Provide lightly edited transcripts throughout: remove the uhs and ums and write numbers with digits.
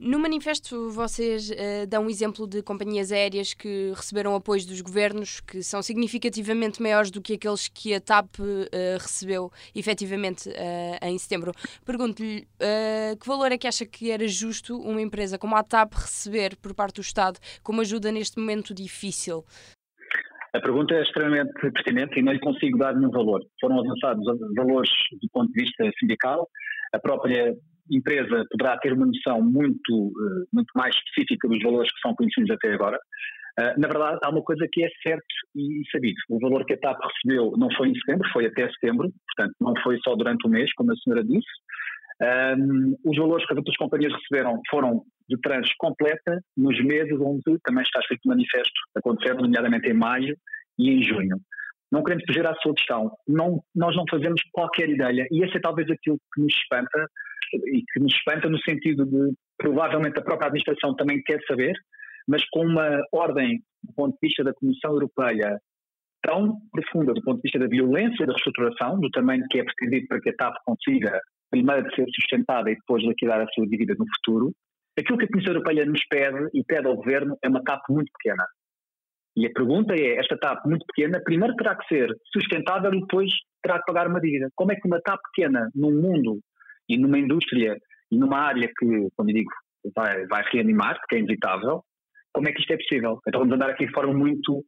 No manifesto vocês dão um exemplo de companhias aéreas que receberam apoios dos governos que são significativamente maiores do que aqueles que a TAP recebeu efetivamente em setembro. Pergunto-lhe que valor é que acha que era justo uma empresa como a TAP receber por parte do Estado como ajuda neste momento difícil? A pergunta é extremamente pertinente e não lhe consigo dar nenhum valor. Foram avançados valores do ponto de vista sindical, a própria empresa poderá ter uma noção muito mais específica dos valores que são conhecidos até agora. Na verdade, há uma coisa que é certo e sabido. O valor que a TAP recebeu não foi em setembro, foi até setembro, portanto não foi só durante o mês, como a senhora disse. Os valores que as outras companhias receberam foram de tranche completa nos meses onde também está escrito no manifesto, aconteceram nomeadamente em maio e em junho. Não queremos fugir à sua questão, nós não fazemos qualquer ideia, e esse é talvez aquilo que nos espanta, e que nos espanta no sentido de, provavelmente a própria administração também quer saber, mas com uma ordem do ponto de vista da Comissão Europeia tão profunda do ponto de vista da violência da reestruturação, do tamanho que é pretendido para que a TAP consiga primeiro ser sustentada e depois liquidar a sua dívida no futuro, aquilo que a Comissão Europeia nos pede e pede ao Governo é uma TAP muito pequena. E a pergunta é, esta TAP muito pequena, primeiro terá que ser sustentável e depois terá que pagar uma dívida. Como é que uma TAP pequena num mundo e numa indústria e numa área que, como eu digo, vai reanimar, que é inevitável, como é que isto é possível? Então vamos andar aqui de forma muito,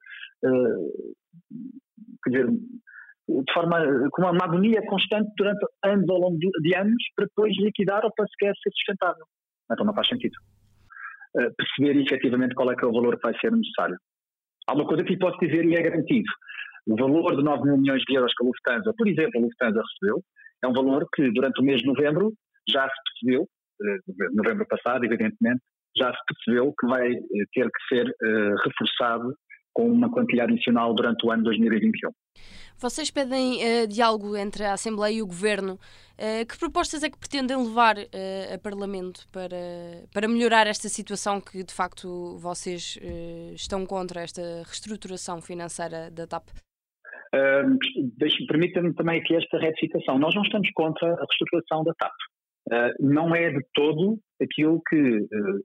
quer dizer, de forma, com uma agonia constante durante anos ao longo de anos para depois liquidar ou para sequer ser sustentável. Então não faz sentido. Perceber efetivamente qual é que é o valor que vai ser necessário. Há uma coisa que lhe posso dizer e é garantido. O valor de 9 mil milhões de euros que a Lufthansa, por exemplo, a Lufthansa recebeu, é um valor que durante o mês de novembro já se percebeu, novembro passado, evidentemente, já se percebeu que vai ter que ser reforçado com uma quantia adicional durante o ano 2021. Vocês pedem diálogo entre a Assembleia e o Governo. Que propostas é que pretendem levar a Parlamento para melhorar esta situação que, de facto, vocês estão contra, esta reestruturação financeira da TAP? Permita-me também aqui esta retificação. Nós não estamos contra a reestruturação da TAP. Não é de todo aquilo que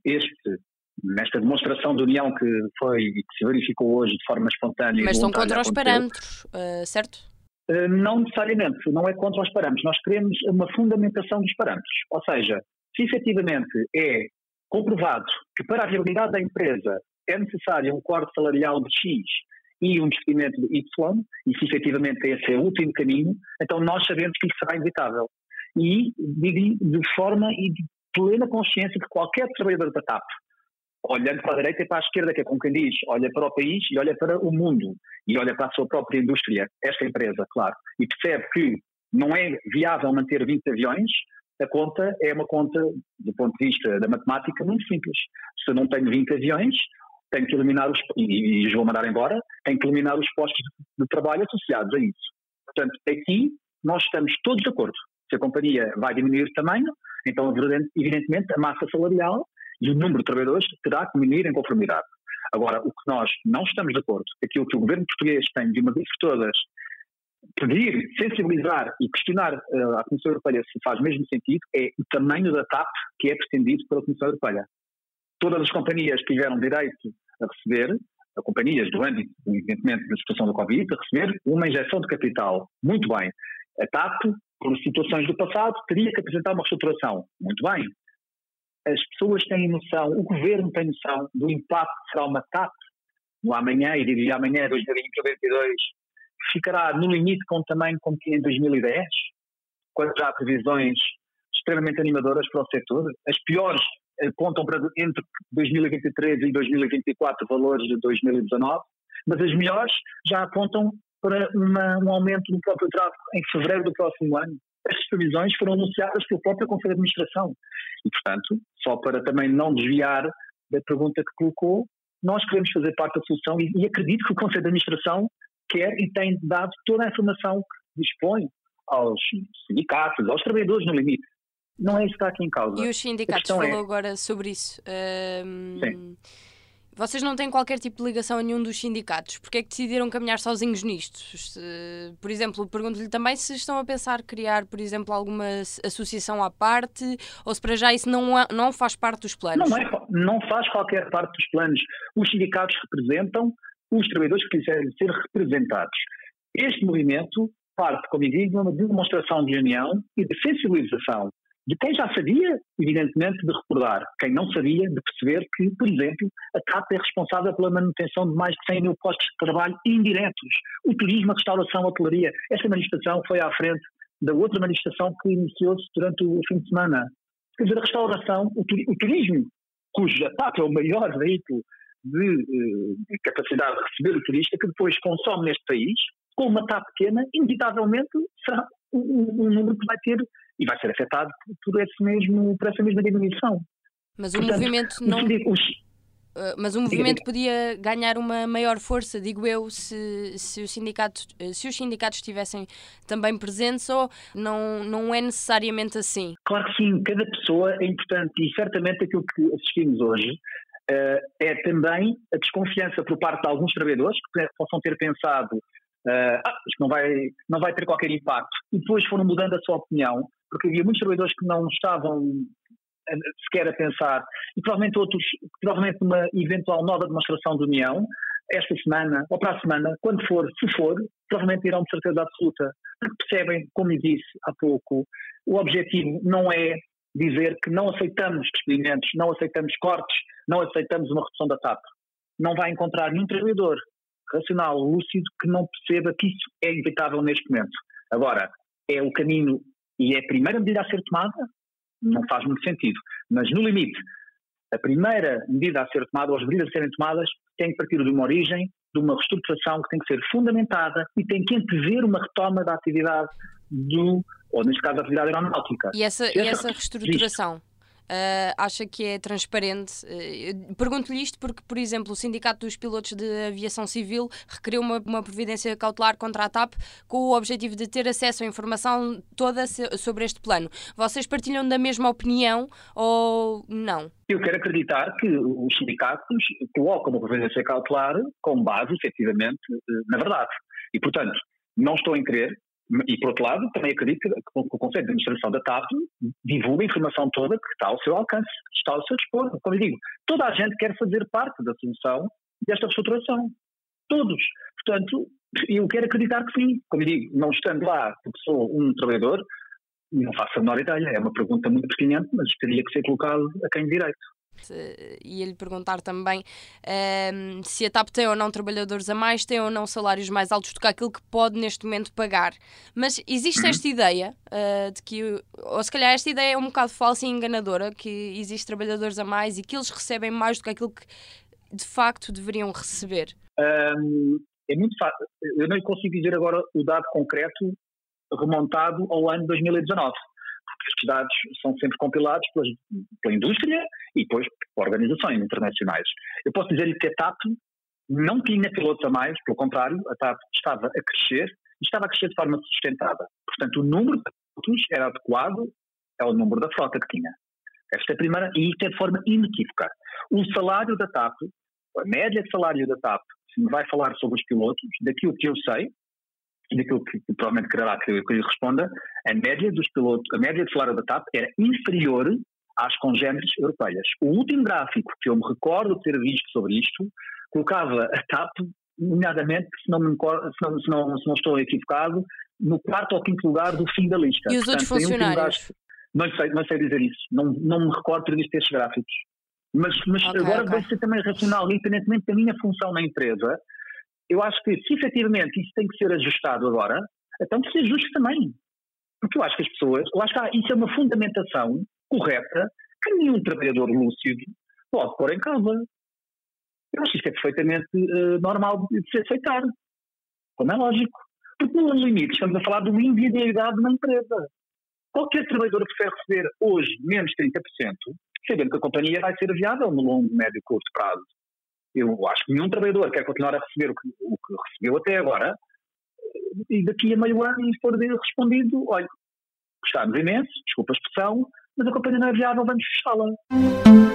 nesta demonstração de união que foi e que se verificou hoje de forma espontânea. Mas estão contra os parâmetros, certo? Não necessariamente, não é contra os parâmetros. Nós queremos uma fundamentação dos parâmetros. Ou seja, se efetivamente é comprovado que para a viabilidade da empresa é necessário um corte salarial de X e um investimento de Y, e se efetivamente esse é o último caminho, então nós sabemos que isso será inevitável. E digo de forma e de plena consciência que qualquer trabalhador da TAP, olhando para a direita e para a esquerda, que é como quem diz, olha para o país e olha para o mundo, e olha para a sua própria indústria, esta empresa, claro, e percebe que não é viável manter 20 aviões, a conta é uma conta, do ponto de vista da matemática, muito simples. Se eu não tenho 20 aviões, tenho que eliminar e os vou mandar embora, tenho que eliminar os postos de trabalho associados a isso. Portanto, aqui nós estamos todos de acordo. Se a companhia vai diminuir o tamanho, então, evidentemente, a massa salarial e o número de trabalhadores terá que diminuir em conformidade. Agora, o que nós não estamos de acordo, aquilo que o governo português tem de uma vez por todas pedir, sensibilizar e questionar à Comissão Europeia se faz mesmo sentido, é o tamanho da TAP que é pretendido pela Comissão Europeia. Todas as companhias que tiveram direito a receber, companhias do âmbito, evidentemente, da situação da Covid, a receber uma injeção de capital. Muito bem. A TAP, por situações do passado, teria que apresentar uma reestruturação. Muito bem. As pessoas têm noção, o governo tem noção do impacto que será uma TAP no amanhã, e diria amanhã, 2022, ficará no limite com o tamanho como tinha em 2010, quando já há previsões extremamente animadoras para o setor. As piores apontam para entre 2023 e 2024 valores de 2019, mas as melhores já apontam para um aumento do próprio tráfego em fevereiro do próximo ano. Estas previsões foram anunciadas pelo próprio Conselho de Administração. E, portanto, só para também não desviar da pergunta que colocou, nós queremos fazer parte da solução e acredito que o Conselho de Administração quer e tem dado toda a informação que dispõe aos sindicatos, aos trabalhadores no limite. Não é isso que está aqui em causa. E os sindicatos falou agora sobre isso. Sim. Vocês não têm qualquer tipo de ligação a nenhum dos sindicatos. Porquê é que decidiram caminhar sozinhos nisto? Por exemplo, pergunto-lhe também se estão a pensar criar, por exemplo, alguma associação à parte, ou se para já isso não faz parte dos planos. Não faz qualquer parte dos planos. Os sindicatos representam os trabalhadores que quiserem ser representados. Este movimento parte, como digo, de uma demonstração de união e de sensibilização de quem já sabia, evidentemente, de recordar. Quem não sabia, de perceber que, por exemplo, a TAP é responsável pela manutenção de mais de 100 mil postos de trabalho indiretos. O turismo, a restauração, a hotelaria. Esta manifestação foi à frente da outra manifestação que iniciou-se durante o fim de semana. Quer dizer, a restauração, o turismo, cuja TAP é o maior veículo de capacidade de receber o turista, que depois consome neste país, com uma TAP pequena, inevitavelmente será um número que vai ter e vai ser afetado por essa mesma diminuição. Mas o movimento não... Mas o movimento podia ganhar uma maior força, digo eu, se os sindicatos estivessem também presentes, ou não é necessariamente assim? Claro que sim, cada pessoa é importante e certamente aquilo que assistimos hoje é também a desconfiança por parte de alguns trabalhadores que possam ter pensado isto não vai ter qualquer impacto, e depois foram mudando a sua opinião, porque havia muitos trabalhadores que não estavam sequer a pensar, e provavelmente numa eventual nova demonstração de união, esta semana ou para a semana, quando for, se for, provavelmente irão de certeza absoluta, porque percebem, como eu disse há pouco, o objetivo não é dizer que não aceitamos despedimentos, não aceitamos cortes, não aceitamos uma redução da TAP. Não vai encontrar nenhum trabalhador racional, lúcido, que não perceba que isso é inevitável neste momento. Agora, é o caminho e é a primeira medida a ser tomada? Não faz muito sentido. Mas, no limite, a primeira medida a ser tomada, ou as medidas a serem tomadas, tem que partir de uma origem, de uma reestruturação que tem que ser fundamentada e tem que antever uma retoma da atividade ou neste caso, da atividade aeronáutica. E essa reestruturação? Acha que é transparente? Pergunto-lhe isto porque, por exemplo, o Sindicato dos Pilotos de Aviação Civil requeriu uma providência cautelar contra a TAP com o objetivo de ter acesso à informação toda sobre este plano. Vocês partilham da mesma opinião ou não? Eu quero acreditar que os sindicatos colocam uma providência cautelar com base, efetivamente, na verdade. E, portanto, não estou em crer. E, por outro lado, também acredito que o Conselho de Administração da TAP divulga a informação toda que está ao seu alcance, que está ao seu dispor. Como eu digo, toda a gente quer fazer parte da solução desta reestruturação. Todos. Portanto, eu quero acreditar que sim. Como eu digo, não estando lá, porque sou um trabalhador, não faço a menor ideia. É uma pergunta muito pertinente, mas teria que ser colocado a quem de direito. Ia-lhe perguntar também se a TAP tem ou não trabalhadores a mais, tem ou não salários mais altos do que aquilo que pode neste momento pagar. Mas existe esta ideia de que, ou se calhar esta ideia é um bocado falsa e enganadora, que existe trabalhadores a mais e que eles recebem mais do que aquilo que de facto deveriam receber? É muito fácil. Eu não consigo dizer agora o dado concreto remontado ao ano 2019. Estes dados são sempre compilados pela indústria e depois por organizações internacionais. Eu posso dizer-lhe que a TAP não tinha pilotos a mais, pelo contrário, a TAP estava a crescer e estava a crescer de forma sustentada. Portanto, o número de pilotos era adequado ao número da frota que tinha. Esta é a primeira, e isto é de forma inequívoca. O salário da TAP, a média de salário da TAP, se me vai falar sobre os pilotos, daquilo que eu sei, daquilo que provavelmente quererá que eu lhe responda, a média dos pilotos, a média de salário da TAP era inferior às congêneres europeias. O último gráfico que eu me recordo de ter visto sobre isto colocava a TAP, nomeadamente, se não estou equivocado, no 4º ou 5º lugar do fim da lista. E os outros funcionários? Não sei dizer isso. Não me recordo de ter visto estes gráficos. Mas agora vai ser também racional, independentemente da minha função na empresa. Eu acho que, se efetivamente isso tem que ser ajustado agora, então que se ajuste também. Porque eu acho que as pessoas, isso é uma fundamentação correta que nenhum trabalhador lúcido pode pôr em causa. Eu acho que isto é perfeitamente normal de se aceitar. Como é lógico. Porque no limite estamos a falar de uma individualidade na empresa. Qualquer trabalhador prefere receber hoje menos 30%, sabendo que a companhia vai ser viável no longo, médio e curto prazo. Eu acho que nenhum trabalhador quer continuar a receber o que recebeu até agora, e daqui a meio ano e for respondido, olha, gostámos imenso, desculpa a expressão, mas a companhia não é viável, vamos fechá-la.